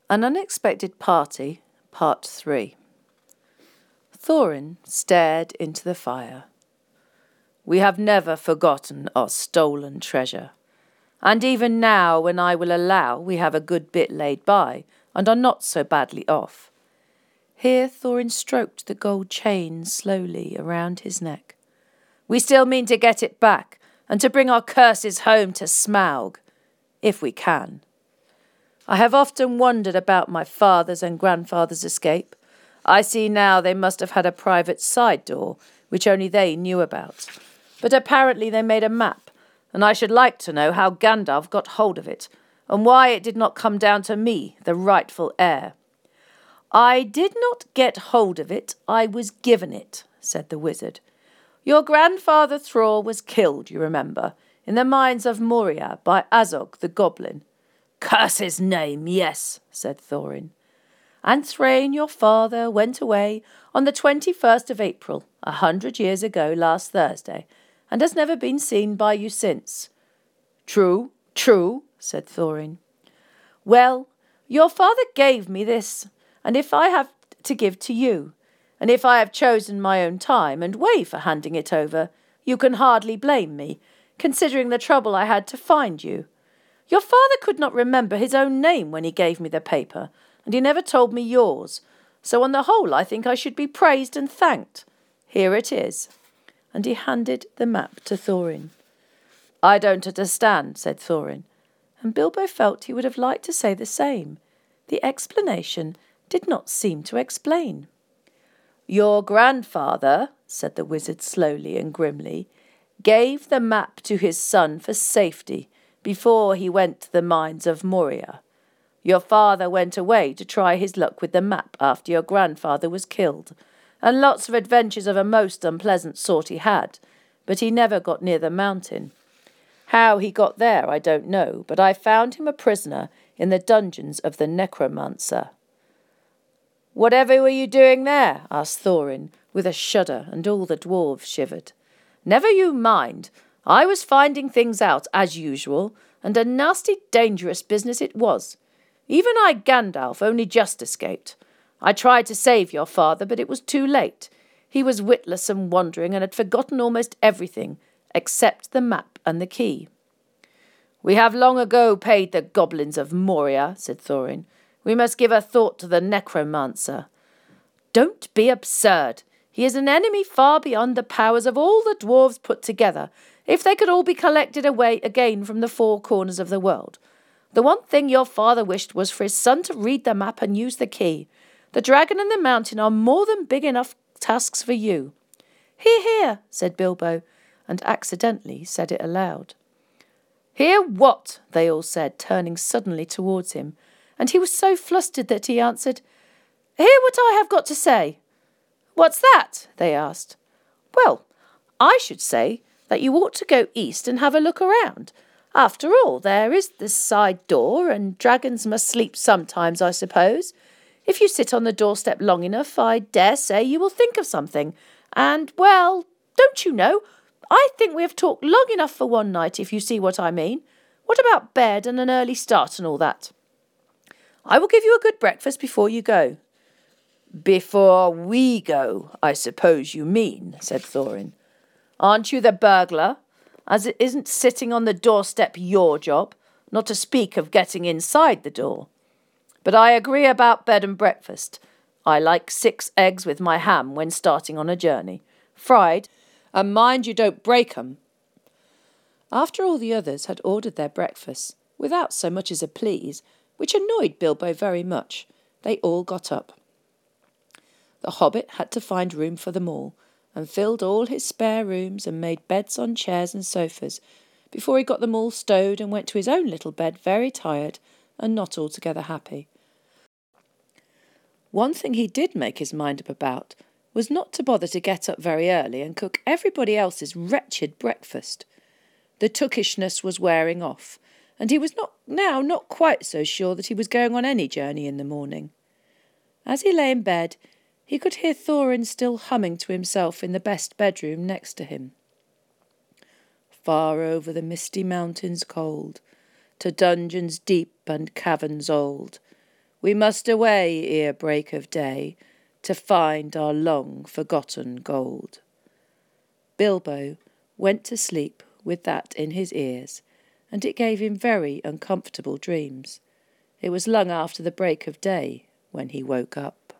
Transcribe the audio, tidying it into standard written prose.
An Unexpected Party, Part 3. Thorin stared into the fire. We have never forgotten our stolen treasure, and even now, when I will allow we have a good bit laid by, and are not so badly off. Here Thorin stroked the gold chain slowly around his neck. We still mean to get it back, and to bring our curses home to Smaug, if we can. I have often wondered about my father's and grandfather's escape. I see now they must have had a private side door, which only they knew about. But apparently they made a map, and I should like to know how Gandalf got hold of it, and why it did not come down to me, the rightful heir. I did not get hold of it, I was given it, said the wizard. Your grandfather Thrall was killed, you remember, in the mines of Moria by Azog the goblin. Curse his name, yes, said Thorin. And Thrain, your father, went away on the 21st of April, 100 years ago last Thursday, and has never been seen by you since. True, said Thorin. Well, your father gave me this, and if I have to give to you, and if I have chosen my own time and way for handing it over, you can hardly blame me, considering the trouble I had to find you. Your father could not remember his own name when he gave me the paper, and he never told me yours, so on the whole I think I should be praised and thanked. Here it is. And he handed the map to Thorin. I don't understand, said Thorin, and Bilbo felt he would have liked to say the same. The explanation did not seem to explain. Your grandfather, said the wizard slowly and grimly, gave the map to his son for safety before he went to the mines of Moria. Your father went away to try his luck with the map after your grandfather was killed, and lots of adventures of a most unpleasant sort he had, but he never got near the mountain. How he got there I don't know, but I found him a prisoner in the dungeons of the Necromancer. Whatever were you doing there? Asked Thorin, with a shudder, and all the dwarves shivered. Never you mind. I was finding things out, as usual, and a nasty, dangerous business it was. Even I, Gandalf, only just escaped. I tried to save your father, but it was too late. He was witless and wandering, and had forgotten almost everything, except the map and the key. We have long ago paid the goblins of Moria, said Thorin. We must give a thought to the Necromancer. Don't be absurd. He is an enemy far beyond the powers of all the dwarves put together, if they could all be collected away again from the four corners of the world. The one thing your father wished was for his son to read the map and use the key. The dragon and the mountain are more than big enough tasks for you. Hear, hear, said Bilbo, and accidentally said it aloud. Hear what? They all said, turning suddenly towards him, and he was so flustered that he answered, Hear what I have got to say. What's that? They asked. Well, I should say that you ought to go east and have a look around. After all, there is the side door, and dragons must sleep sometimes, I suppose. If you sit on the doorstep long enough, I dare say you will think of something. And, well, don't you know, I think we have talked long enough for one night, if you see what I mean. What about bed and an early start and all that? I will give you a good breakfast before you go. Before we go, I suppose you mean, said Thorin. Aren't you the burglar? As it isn't sitting on the doorstep your job, not to speak of getting inside the door. But I agree about bed and breakfast. I like 6 eggs with my ham when starting on a journey, fried, and mind you don't break 'em. After all the others had ordered their breakfasts, without so much as a please, which annoyed Bilbo very much, they all got up. The hobbit had to find room for them all, and filled all his spare rooms and made beds on chairs and sofas, before he got them all stowed and went to his own little bed very tired and not altogether happy. One thing he did make his mind up about was not to bother to get up very early and cook everybody else's wretched breakfast. The tookishness was wearing off, and he was not quite so sure that he was going on any journey in the morning. As he lay in bed, he could hear Thorin still humming to himself in the best bedroom next to him. Far over the misty mountains cold, to dungeons deep and caverns old, We must away ere break of day to find our long-forgotten gold. Bilbo went to sleep with that in his ears, and it gave him very uncomfortable dreams. It was long after the break of day when he woke up.